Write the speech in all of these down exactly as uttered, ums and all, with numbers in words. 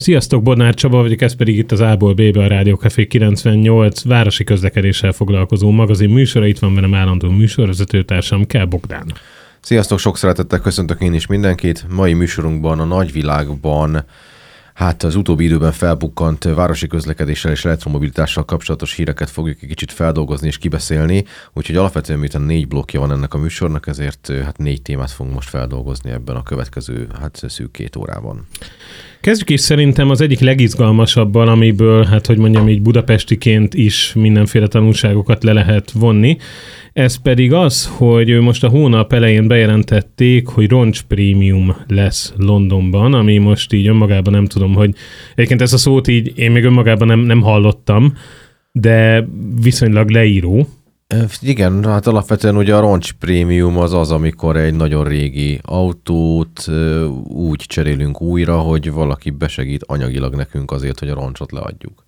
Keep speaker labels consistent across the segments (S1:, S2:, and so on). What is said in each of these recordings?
S1: Sziasztok, Bodnár Csaba vagyok, ez pedig itt az A-ból B-be a Rádió Café kilencvennyolc városi közlekedéssel foglalkozó magazin műsora. Itt van velem állandó műsorvezetőtársam, Kell Bogdán.
S2: Sziasztok, sok szeretettel köszöntök én is mindenkit. Mai műsorunkban a nagyvilágban hát az utóbbi időben felbukkant városi közlekedéssel és elektromobilitással kapcsolatos híreket fogjuk egy kicsit feldolgozni és kibeszélni, úgyhogy alapvetően miután négy blokkja van ennek a műsornak, ezért hát négy témát fogunk most feldolgozni ebben a következő hát szűk két órában.
S1: Kezdjük is szerintem az egyik legizgalmasabban, amiből, hát hogy mondjam így budapestiként is mindenféle tanulságokat le lehet vonni. Ez pedig az, hogy most a hónap elején bejelentették, hogy roncs prémium lesz Londonban, ami most így önmagában nem tudom, hogy egyébként ezt a szót így én még önmagában nem, nem hallottam, de viszonylag leíró.
S2: Igen, hát alapvetően ugye a roncs prémium az az, amikor egy nagyon régi autót úgy cserélünk újra, hogy valaki besegít anyagilag nekünk azért, hogy a roncsot leadjuk.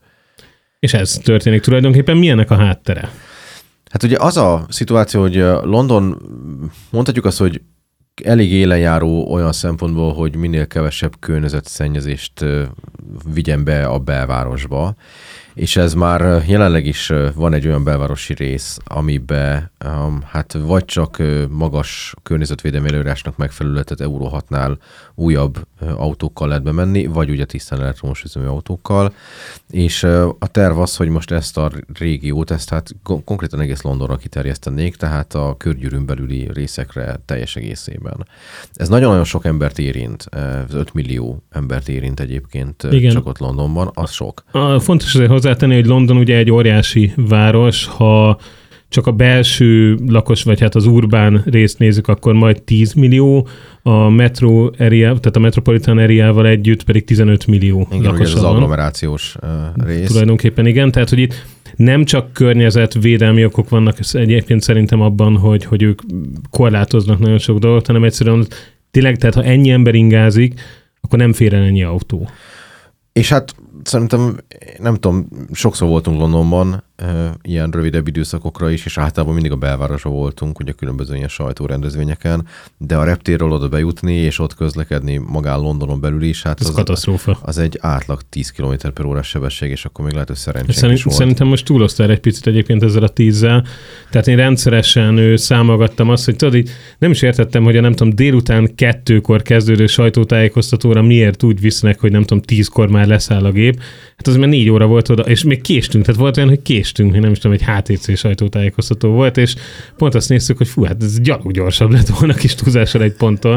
S1: És ez történik tulajdonképpen. Mi ennek a háttere?
S2: Hát ugye az a szituáció, hogy London, mondhatjuk azt, hogy elég élenjáró olyan szempontból, hogy minél kevesebb környezetszennyezést vigyen be a belvárosba, és ez már jelenleg is van egy olyan belvárosi rész, amiben um, hát vagy csak magas környezetvédelmi előírásnak megfelelő, tehát Euró hatnál újabb autókkal lehet bemenni, vagy ugye tisztán elektromos üzemű autókkal, és a terv az, hogy most ezt a régiót, ezt hát konkrétan egész Londonra kiterjesztenék, tehát a körgyűrűn belüli részekre teljes egészében. Ez nagyon-nagyon sok embert érint, öt millió embert érint egyébként. Igen. Csak ott Londonban, az sok.
S1: A, fontos azért hozzátenni, hogy London ugye egy óriási város, ha csak a belső lakos, vagy hát az urbán részt nézzük, akkor majd tíz millió, a metro area, tehát a metropolitan areával együtt pedig tizenöt millió
S2: igen,
S1: lakosa
S2: az
S1: van.
S2: agglomerációs uh, rész.
S1: Tulajdonképpen igen, tehát hogy itt nem csak környezetvédelmi okok vannak egyébként szerintem abban, hogy, hogy ők korlátoznak nagyon sok dolgot, hanem egyszerűen tényleg, tehát ha ennyi ember ingázik, akkor nem fér el ennyi autó.
S2: És hát szerintem, nem tudom, sokszor voltunk Londonban, e, ilyen rövidebb időszakokra is, és általában mindig a belvárosban voltunk, ugye különböző ilyen sajtórendezvényeken, de a reptérről oda bejutni, és ott közlekedni magán Londonon belül is, hát
S1: az, az katasztrófa.
S2: Az egy átlag tíz kilométer per órás sebesség, és akkor még lehet, hogy szerencsénk
S1: Szerint,
S2: is volt.
S1: Szerintem most túloztál egy picit egyébként ezzel a tízzel. Tehát én rendszeresen ő, számolgattam azt, hogy tudod, nem is értettem, hogy a nem tudom, délután kettőkor kezdődő sajtótájékoztatóra miért úgy visznek, hogy nem tudom, tízkor már leszáll a gép. Hát az már négy óra volt oda, és még késtünk, tehát volt olyan, hogy késtünk, még nem is tudom, egy há té cé sajtótájékoztató volt, és pont azt néztük, hogy fú, hát ez gyalog gyorsabb lett volna kis túlzással egy ponttól.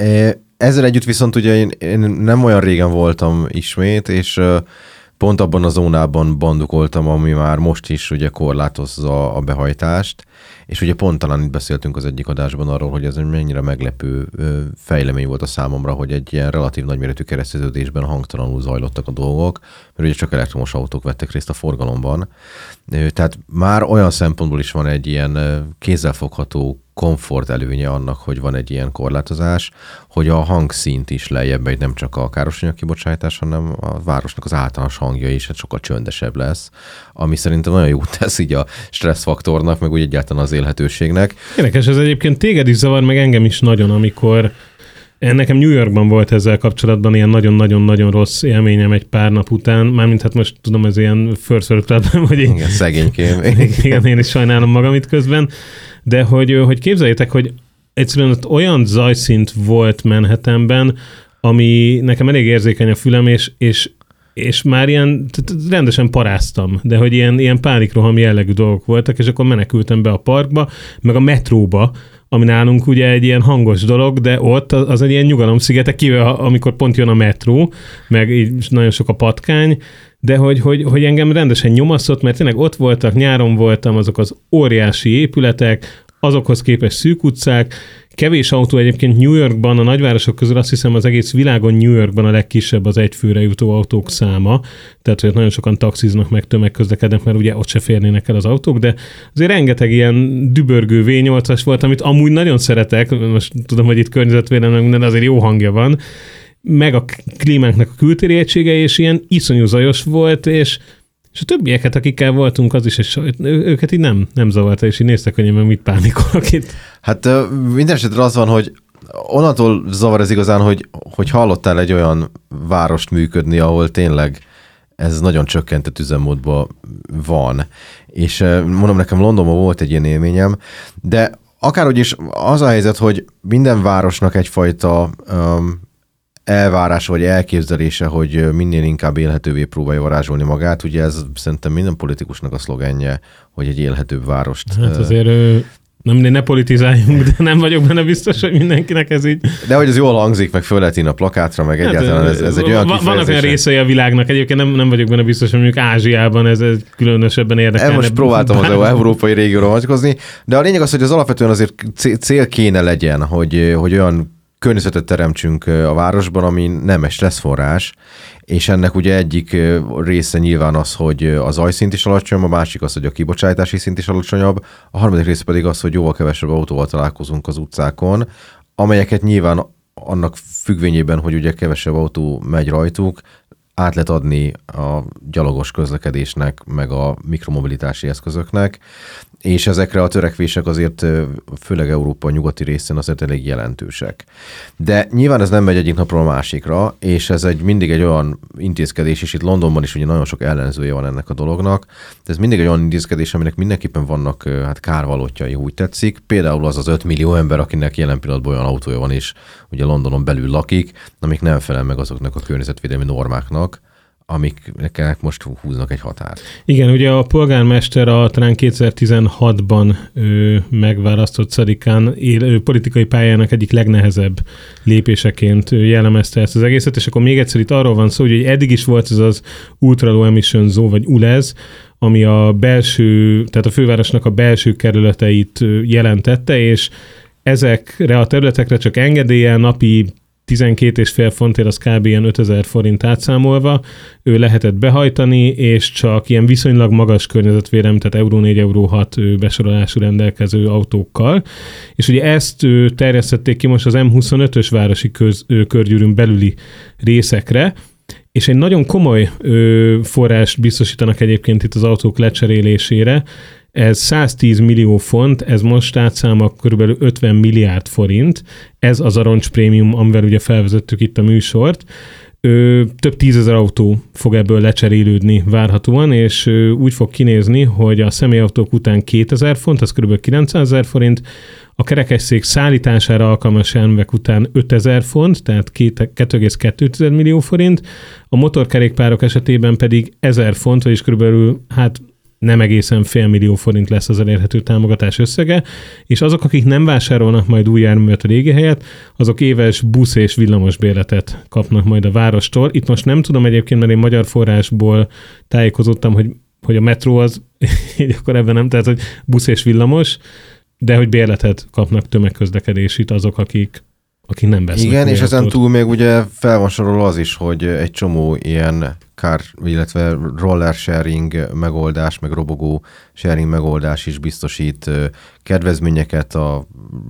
S2: Ezzel együtt viszont ugye én, én nem olyan régen voltam ismét, és pont abban a zónában bandukoltam, ami már most is ugye korlátozza a behajtást, és ugye pont talán itt beszéltünk az egyik adásban arról, hogy ez mennyire meglepő fejlemény volt a számomra, hogy egy ilyen relatív nagyméretű kereszteződésben hangtalanul zajlottak a dolgok, mert ugye csak elektromos autók vettek részt a forgalomban. Tehát már olyan szempontból is van egy ilyen kézzelfogható komfort előnye annak, hogy van egy ilyen korlátozás, hogy a hangszint is lejjebb megy, nem csak a károsanyag kibocsátás, hanem a városnak az általános hangja is hát sokkal csöndesebb lesz, ami szerintem nagyon jót tesz így a stresszfaktornak, meg úgy egyáltalán az élhetőségnek.
S1: Érdekes, ez egyébként téged is zavar, meg engem is nagyon, amikor nekem New Yorkban volt ezzel kapcsolatban ilyen nagyon-nagyon-nagyon rossz élményem egy pár nap után, mármint hát most tudom, ez ilyen first world problem, hogy én,
S2: igen, szegénykém.
S1: Igen, én is sajnálom magam itt közben, de hogy, hogy képzeljétek, hogy egyszerűen ott olyan zajszint volt Manhattanben, ami nekem elég érzékeny a fülem, és, és, és már ilyen rendesen paráztam, de hogy ilyen, ilyen pánikroham jellegű dolgok voltak, és akkor menekültem be a parkba, meg a metróba, ami nálunk ugye egy ilyen hangos dolog, de ott az egy ilyen nyugalomszigete, kivéve amikor pont jön a metró, meg így nagyon sok a patkány, de hogy, hogy, hogy engem rendesen nyomaszott, mert tényleg ott voltak, nyáron voltam, azok az óriási épületek, azokhoz képest szűk utcák, kevés autó egyébként New Yorkban, a nagyvárosok közül azt hiszem az egész világon New Yorkban a legkisebb az egyfőre jutó autók száma, tehát hogy nagyon sokan taxiznak meg tömegközlekednek, mert ugye ott se férnének el az autók, de azért rengeteg ilyen dübörgő vé nyolcas volt, amit amúgy nagyon szeretek, most tudom, hogy itt környezetvédelem, minden azért jó hangja van, meg a klímánknak a kültéri egysége, és ilyen iszonyú zajos volt, és És a többieket, akikkel voltunk, az is, és őket így nem, nem zavarta, és így néztek, hogy én meg mit pánikolok itt.
S2: Hát minden esetre az van, hogy onnantól zavar ez igazán, hogy, hogy hallottál egy olyan várost működni, ahol tényleg ez nagyon csökkentett üzemmódban van. És mondom, nekem Londonban volt egy ilyen élményem, de akárhogy is az a helyzet, hogy minden városnak egyfajta um, elvárása vagy elképzelése, hogy minél inkább élhetővé próbálja varázsolni magát. Ugye ez szerintem minden politikusnak a szlogenje, hogy egy élhetőbb várost.
S1: Hát azért nem, ne politizáljunk, de nem vagyok benne biztos, hogy mindenkinek ez így.
S2: De hogy ez jól hangzik, meg föl lehet írni a plakátra, meg hát, egyáltalán ez, ez egy olyan kifejezés.
S1: Vannak olyan részei a világnak, egyébként nem, nem vagyok benne biztos, hogy mondjuk Ázsiában ez, ez különösebben érdekelne.
S2: Most próbáltam az európai régióra vonatkozni, de a lényeg az, hogy az alapvetően azért cél kéne legyen, hogy, hogy olyan környezetet teremtsünk a városban, ami nem egy stresszforrás, és ennek ugye egyik része nyilván az, hogy az zajszint is alacsonyabb, a másik az, hogy a kibocsátási szint is alacsonyabb, a harmadik része pedig az, hogy jóval kevesebb autóval találkozunk az utcákon, amelyeket nyilván annak függvényében, hogy ugye kevesebb autó megy rajtuk, át lehet adni a gyalogos közlekedésnek, meg a mikromobilitási eszközöknek, és ezekre a törekvések azért főleg Európa nyugati részén azért elég jelentősek. De nyilván ez nem megy egyik napról a másikra, és ez egy mindig egy olyan intézkedés, és itt Londonban is ugye nagyon sok ellenzője van ennek a dolognak, de ez mindig egy olyan intézkedés, aminek mindenképpen vannak hát kárvalótjai, úgy tetszik. Például az az öt millió ember, akinek jelen pillanatban olyan autója van, és ugye Londonon belül lakik, amik nem felel meg azoknak a környezetvédelmi normáknak, amiknek most húznak egy határt.
S1: Igen, ugye a polgármester a talán kétezer-tizenhatban ő, megválasztott Szadikán él, politikai pályának egyik legnehezebb lépéseként jellemezte ezt az egészet, és akkor még egyszer itt arról van szó, hogy eddig is volt ez az Ultra Low Emission Zone, vagy u el e zé, ami a belső, tehát a fővárosnak a belső kerületeit jelentette, és ezekre a területekre csak engedéllyel napi tizenkét és fél fontért, az kb. Ilyen ötezer forint átszámolva, ő lehetett behajtani, és csak ilyen viszonylag magas környezetvédelem, tehát euró négy, euró hat besorolású rendelkező autókkal. És ugye ezt terjesztették ki most az em huszonötös városi köz, körgyűrűn belüli részekre, és egy nagyon komoly ö, forrást biztosítanak egyébként itt az autók lecserélésére. Ez száztíz millió font, ez most átszámol körülbelül ötven milliárd forint. Ez az a roncsprémium, amivel ugye felvezettük itt a műsort. Ö, több tízezer autó fog ebből lecserélődni várhatóan, és ö, úgy fog kinézni, hogy a személyautók után kétezer font, ez körülbelül kilencszázezer forint, a kerekesszék szállítására alkalmas járművek után ötezer font, tehát két egész kettő millió forint, a motorkerékpárok esetében pedig ezer font, vagyis körülbelül hát nem egészen fél millió forint lesz az elérhető támogatás összege, és azok, akik nem vásárolnak majd új járművet a régi helyet, azok éves busz és villamos bérletet kapnak majd a várostól. Itt most nem tudom egyébként, mert én magyar forrásból tájékozottam, hogy, hogy a metró az, így akkor ebben nem, tehát hogy busz és villamos, de hogy bérletet kapnak tömegközlekedését azok, akik, akik nem vesznek.
S2: Igen, és ezen túl még ugye fel van sorolva az is, hogy egy csomó ilyen car, illetve roller sharing megoldás, meg robogó sharing megoldás is biztosít kedvezményeket a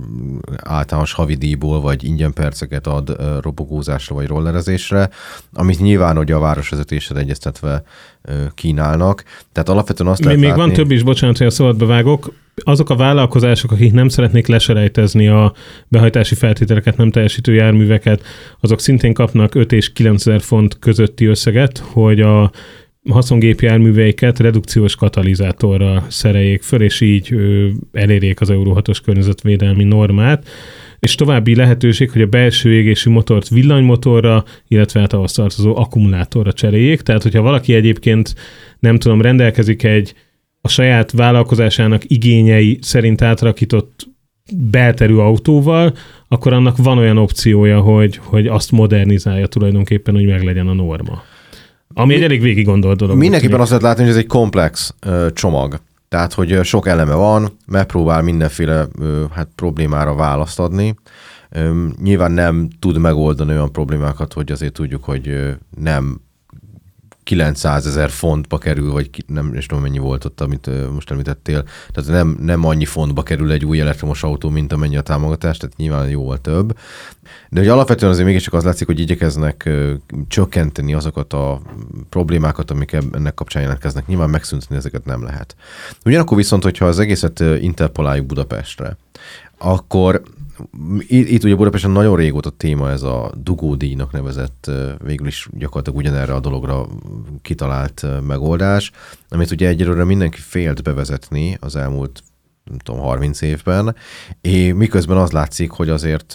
S2: általános havidíjból, vagy ingyen perceket ad robogózásra, vagy rollerezésre, amit nyilván ugye a városvezetéssel egyeztetve kínálnak. Tehát alapvetően azt lehet
S1: Még
S2: látni...
S1: van több is, bocsánat, hogy a szabadba vágok. Azok a vállalkozások, akik nem szeretnék leselejtezni a behajtási feltételeket, nem teljesítő járműveket, azok szintén kapnak öt és kilencezer font közötti összeget, hogy a haszongépjárműveiket redukciós katalizátorral szereljék föl, és így ö, elérjék az Euró hatos környezetvédelmi normát. És további lehetőség, hogy a belső égésű motort villanymotorra, illetve hát ahhoz tartozó akkumulátorra cseréljék. Tehát, hogyha valaki egyébként, nem tudom, rendelkezik egy a saját vállalkozásának igényei szerint átrakított belterű autóval, akkor annak van olyan opciója, hogy, hogy azt modernizálja tulajdonképpen, hogy meglegyen a norma. Ami egy elég végig gondolt dolog.
S2: Mindenképpen azt lehet látni, hogy ez egy komplex ö, csomag. Tehát, hogy sok eleme van, megpróbál mindenféle ö, hát, problémára választ adni. Ö, nyilván nem tud megoldani olyan problémákat, hogy azért tudjuk, hogy ö, nem kilencszázezer fontba kerül, vagy nem is tudom, mennyi volt ott, amit most említettél. Tehát nem, nem annyi fontba kerül egy új elektromos autó, mint amennyi a támogatás, tehát nyilván jóval több. De hogy alapvetően azért mégiscsak az látszik, hogy igyekeznek ö, csökkenteni azokat a problémákat, amik ennek kapcsán jelentkeznek. Nyilván megszüntetni ezeket nem lehet. Ugyanakkor viszont, hogyha az egészet interpoláljuk Budapestre, akkor itt, itt ugye Budapesten nagyon régóta téma ez a dugódíjnak nevezett, végül is gyakorlatilag ugyanerre a dologra kitalált megoldás, amit ugye egyelőre mindenki félt bevezetni az elmúlt nem tudom, harminc évben, és miközben az látszik, hogy azért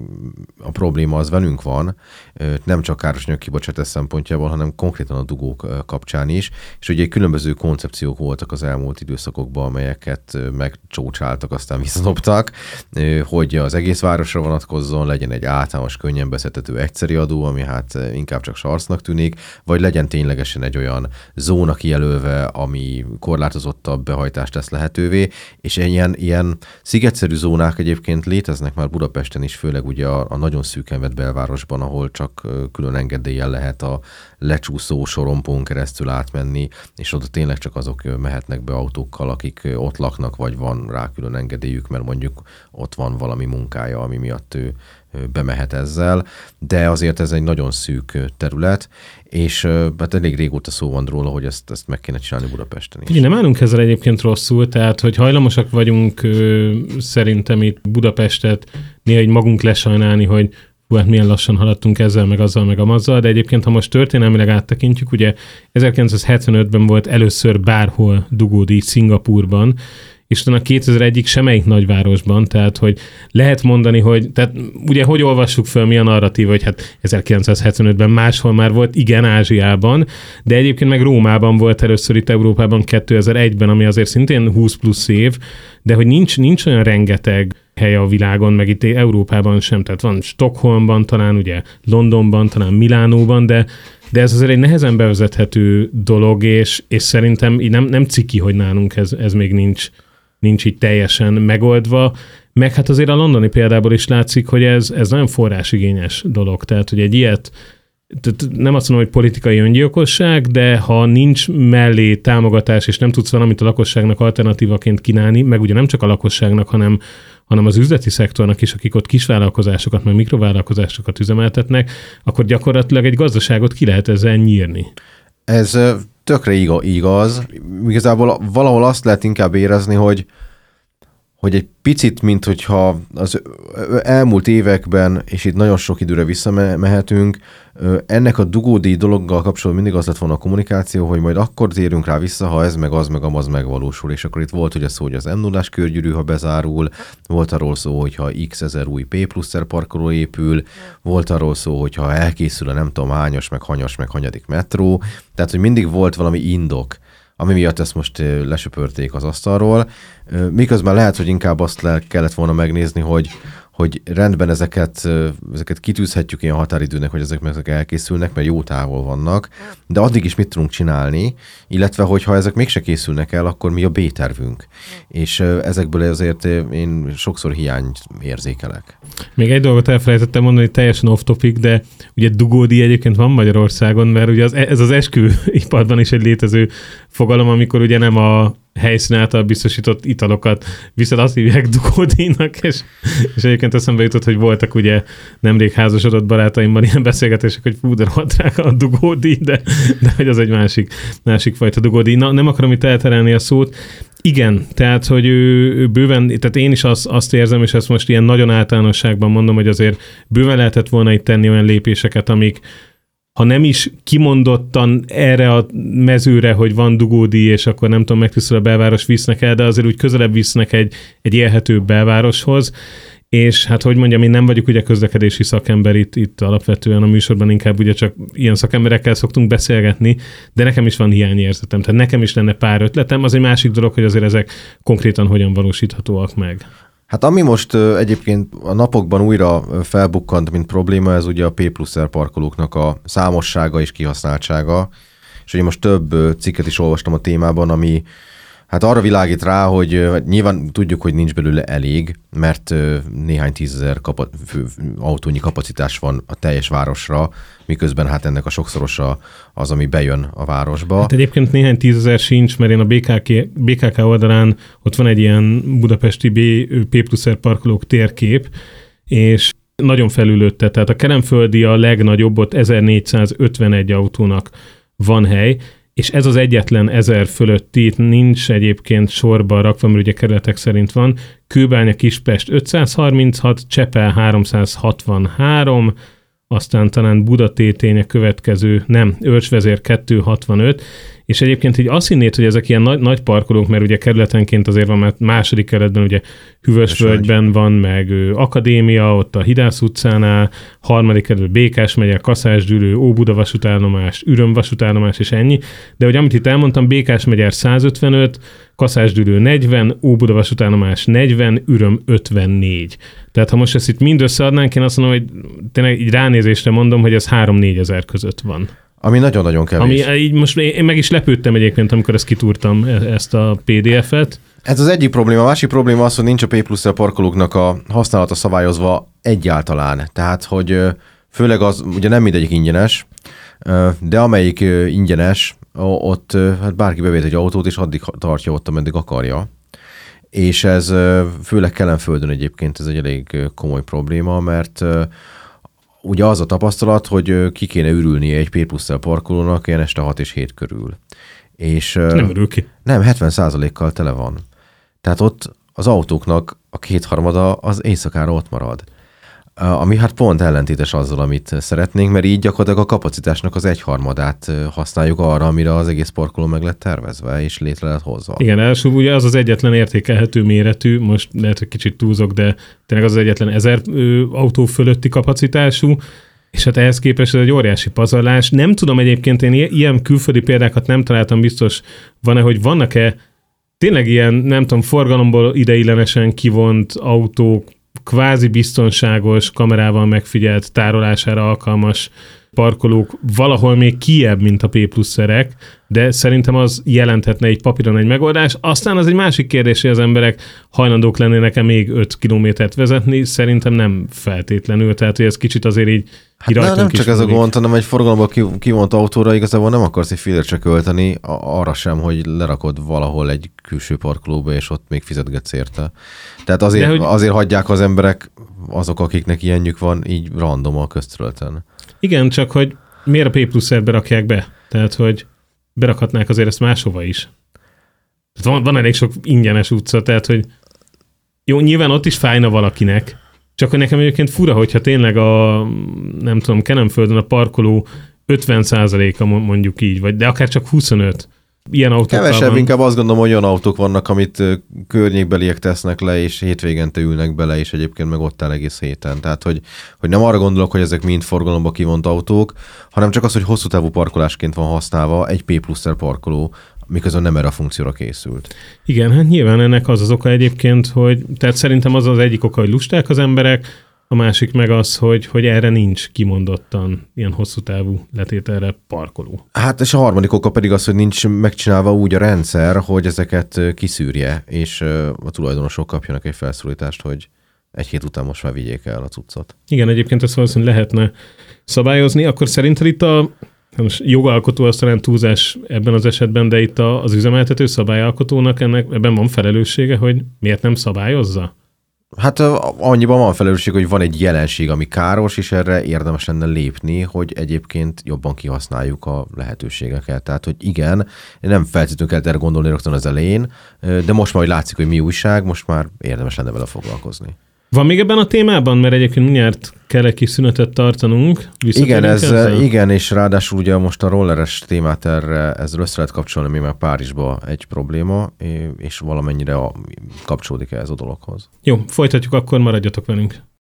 S2: a probléma az velünk van, nem csak károsanyag kibocsátás szempontjából, hanem konkrétan a dugók kapcsán is, és ugye különböző koncepciók voltak az elmúlt időszakokban, amelyeket megcsócsáltak, aztán visszadobtak, hogy az egész városra vonatkozzon, legyen egy általános, könnyen beszedhető egyszeri adó, ami hát inkább csak sarcnak tűnik, vagy legyen ténylegesen egy olyan zóna kijelölve, ami korlátozottabb behajtást tesz lehetővé, és ilyen, ilyen szigetszerű zónák egyébként léteznek már Budapesten is, főleg ugye a, a nagyon szűken vett belvárosban, ahol csak külön engedéllyel lehet a lecsúszó sorompón keresztül átmenni, és oda tényleg csak azok mehetnek be autókkal, akik ott laknak, vagy van rá külön engedélyük, mert mondjuk ott van valami munkája, ami miatt ő bemehet ezzel, de azért ez egy nagyon szűk terület, és hát elég régóta szó van róla, hogy ezt, ezt meg kéne csinálni Budapesten is.
S1: Ugye nem állunk ezzel egyébként rosszul, tehát hogy hajlamosak vagyunk ö, szerintem itt Budapestet néha egy magunk lesajnálni, hogy hú, hát milyen lassan haladtunk ezzel, meg azzal, meg amazzal, de egyébként, ha most történelmileg áttekintjük, ugye ezerkilencszázhetvenötben volt először bárhol dugódíj Szingapúrban, és utána kétezer-egyig semmelyik nagyvárosban, tehát hogy lehet mondani, hogy, tehát ugye hogy olvassuk föl, mi a narratíva, hogy hát ezerkilencszázhetvenötben máshol már volt, igen, Ázsiában, de egyébként meg Rómában volt először itt Európában kétezer-egyben, ami azért szintén húsz plusz év, de hogy nincs, nincs olyan rengeteg hely a világon, meg itt Európában sem, tehát van Stockholmban, talán ugye Londonban, talán Milánóban, de de ez azért egy nehezen bevezethető dolog, és, és szerintem így nem, nem ciki, hogy nálunk ez, ez még nincs, nincs így teljesen megoldva, meg hát azért a londoni példából is látszik, hogy ez, ez nagyon forrásigényes dolog, tehát hogy egy ilyet, tehát nem azt mondom, hogy politikai öngyilkosság, de ha nincs mellé támogatás, és nem tudsz valamit a lakosságnak alternatívaként kínálni, meg ugye nem csak a lakosságnak, hanem hanem az üzleti szektornak is, akik ott kisvállalkozásokat, meg mikrovállalkozásokat üzemeltetnek, akkor gyakorlatilag egy gazdaságot ki lehet ezzel nyírni.
S2: Ez tökre igaz. Igazából valahol azt lehet inkább érezni, hogy hogy egy picit, mint hogyha az elmúlt években, és itt nagyon sok időre visszamehetünk, ennek a dugódíj dologgal kapcsolatban mindig az lett volna a kommunikáció, hogy majd akkor térünk rá vissza, ha ez meg az meg amaz megvalósul. És akkor itt volt ugye szó, hogy az em nullás körgyűrű, ha bezárul, volt arról szó, hogyha x ezer új P pluszer parkoló épül, volt arról szó, hogyha elkészül a nem tudom hányas, meg hanyas, meg hanyadik metró. Tehát, hogy mindig volt valami indok, ami miatt ezt most lesöpörték az asztalról. Miközben lehet, hogy inkább azt le kellett volna megnézni, hogy, hogy rendben ezeket, ezeket kitűzhetjük ilyen határidőnek, hogy ezek meg ezek elkészülnek, mert jó távol vannak, de addig is mit tudunk csinálni, illetve hogyha ezek mégse készülnek el, akkor mi a B-tervünk. És ezekből azért én sokszor hiányt érzékelek.
S1: Még egy dolgot elfelejtettem mondani, hogy teljesen off-topic, de ugye dugódíj egyébként van Magyarországon, mert ugye az, ez az esküiparban is egy létező fogalom, amikor ugye nem a helyszín által biztosított italokat, viszont azt hívják dugódíjnak, és, és egyébként eszembe jutott, hogy voltak ugye nemrég házasodott barátaimmal ilyen beszélgetések, hogy fú, de rohadt drága a dugódíj, de, de hogy az egy másik, másik fajta dugódíj. Na, nem akarom itt elterelni a szót. Igen, tehát, hogy ő, ő bőven, tehát én is azt, azt érzem, és ezt most ilyen nagyon általánosságban mondom, hogy azért bőven lehetett volna itt tenni olyan lépéseket, amik ha nem is kimondottan erre a mezőre, hogy van dugódíj, és akkor nem tudom, megtisztul a belváros, visznek el, de azért úgy közelebb visznek egy, egy élhetőbb belvároshoz, és hát hogy mondjam, én nem vagyok ugye közlekedési szakember itt, itt alapvetően a műsorban, inkább ugye csak ilyen szakemberekkel szoktunk beszélgetni, de nekem is van hiányérzetem, tehát nekem is lenne pár ötletem, az egy másik dolog, hogy azért ezek konkrétan hogyan valósíthatóak meg.
S2: Hát ami most uh, egyébként a napokban újra felbukkant, mint probléma, ez ugye a P pluszer parkolóknak a számossága és kihasználtsága. És ugye most több uh, cikket is olvastam a témában, ami hát arra világít rá, hogy uh, nyilván tudjuk, hogy nincs belőle elég, mert uh, néhány tízezer kapa- autónyi kapacitás van a teljes városra, miközben hát ennek a sokszorosa az, ami bejön a városba.
S1: Hát egyébként néhány tízezer sincs, mert én a bé ká ká, bé ká ká oldalán ott van egy ilyen budapesti P pluszer parkolók térkép, és nagyon felülőtte, tehát a Kelenföldi a legnagyobb, ott ezernégyszázötvenegy autónak van hely, és ez az egyetlen ezer fölötti, itt nincs egyébként sorba rakva, mert ugye kerületek szerint van, Kőbánya Kispest ötszázharminchat, Csepel háromszázhatvanhárom, aztán talán Budatétény a következő, nem, Őrsvezér kétszázhatvanöt, és egyébként így azt hinnéd, hogy ezek ilyen nagy, nagy parkolók, mert ugye kerületenként azért van, mert második kerületben ugye Hűvösvölgyben van, meg ö, Akadémia, ott a Hidász utcánál, harmadik kerületben Békás megye, Kaszásgyűlő, Óbuda vasútállomás, Üröm vasútállomás és ennyi, de hogy amit itt elmondtam, Békás megyer százötvenöt, Kaszásgyűlő negyven, Óbuda vasútállomás negyven, Üröm ötvennégy. Tehát ha most ezt itt mind összeadnánk, én azt mondom, hogy tényleg így ránézésre mondom, hogy ez három-négyezer között van.
S2: Ami nagyon-nagyon kevés.
S1: Ami így most én meg is lepődtem egyébként, amikor ezt kitúrtam, ezt a pé dé ef-et.
S2: Ez az egyik probléma. A másik probléma az, hogy nincs a P plusz L parkolóknak a használata szabályozva egyáltalán. Tehát, hogy főleg az, ugye nem mindegyik ingyenes, de amelyik ingyenes, ott hát bárki bevéd egy autót, és addig tartja ott, ameddig akarja. És ez főleg Kelenföldön egyébként ez egy elég komoly probléma, mert ugye az a tapasztalat, hogy ki kéne ürülnie egy P plusz L parkolónak ilyen este hat és hét körül. És
S1: nem ürül ki.
S2: Nem, hetven százalékkal tele van. Tehát ott az autóknak a kétharmada az éjszakára ott marad. Ami hát pont ellentétes azzal, amit szeretnénk, mert így gyakorlatilag a kapacitásnak az egyharmadát használjuk arra, amire az egész parkoló meg lett tervezve, és létre lett hozva.
S1: Igen, első ugye az az egyetlen értékelhető méretű, most lehet, hogy kicsit túlzok, de tényleg az az egyetlen ezer ö, autó fölötti kapacitású, és hát ehhez képest ez egy óriási pazarlás. Nem tudom egyébként, én ilyen külföldi példákat nem találtam, biztos van-e, hogy vannak-e tényleg ilyen, nem tudom, forgalomból ideiglenesen kivont autók, kvázi biztonságos, kamerával megfigyelt, tárolására alkalmas parkolók valahol még kijebb, mint a P pluszerek, de szerintem az jelenthetne egy papíron egy megoldás. Aztán az egy másik kérdés, hogy az emberek hajlandók lennének-e még öt kilométert vezetni, szerintem nem feltétlenül, tehát hogy ez kicsit azért így
S2: hát na, nem csak ez a gond, hanem egy forgalomból kivont autóra igazából nem akarsz egy félre se költeni, arra sem, hogy lerakod valahol egy külső parkolóba, és ott még fizetgetsz érte. Tehát azért, hogy... azért hagyják az emberek, azok, akiknek ilyenjük van, így random a közterületen. Igen, csak hogy miért a P pluszert rakják be? Tehát, hogy berakhatnák azért ezt máshova is. Tehát van, van elég sok ingyenes utca, tehát, hogy jó, nyilván ott is fájna valakinek, csak hogy nekem egyébként fura, hogyha tényleg a, nem tudom, Kelenföldön a parkoló ötven százaléka mondjuk így, vagy de akár csak huszonöt. Ilyen autókkal kevesebb, van. Inkább azt gondolom, hogy olyan autók vannak, amit környékbeliek tesznek le, és hétvégente ülnek bele, és egyébként meg ott áll egész héten. Tehát, hogy, hogy nem arra gondolok, hogy ezek mind forgalomba kivont autók, hanem csak az, hogy hosszú távú parkolásként van használva egy P plusz parkoló, miközben nem erre a funkcióra készült. Igen, hát nyilván ennek az az oka egyébként, hogy tehát szerintem az az egyik oka, hogy lusták az emberek, a másik meg az, hogy, hogy erre nincs kimondottan ilyen hosszú távú letételre parkoló. Hát és a harmadik oka pedig az, hogy nincs megcsinálva úgy a rendszer, hogy ezeket kiszűrje, és a tulajdonosok kapjanak egy felszólítást, hogy egy hét után most már vigyék el a cuccot. Igen, egyébként ezt valószínűleg lehetne szabályozni, akkor szerinted itt a most jogalkotó az talán túlzás ebben az esetben, de itt az üzemeltető szabályalkotónak ennek, ebben van felelőssége, hogy miért nem szabályozza? Hát annyiban van felelősség, hogy van egy jelenség, ami káros, és erre érdemes lenne lépni, hogy egyébként jobban kihasználjuk a lehetőségeket. Tehát, hogy igen, nem feltétlenül kell erre gondolni rögtön az elején, de most már, hogy látszik, hogy mi újság, most már érdemes lenne vele foglalkozni. Van még ebben a témában? Mert egyébként mindjárt kell egy kis szünetet tartanunk. Igen, ez, igen, és ráadásul ugye most a rolleres témát erre, ezzel össze lehet kapcsolni, még már Párizsba egy probléma, és valamennyire a, kapcsolódik ez a dologhoz. Jó, folytatjuk, akkor maradjatok velünk.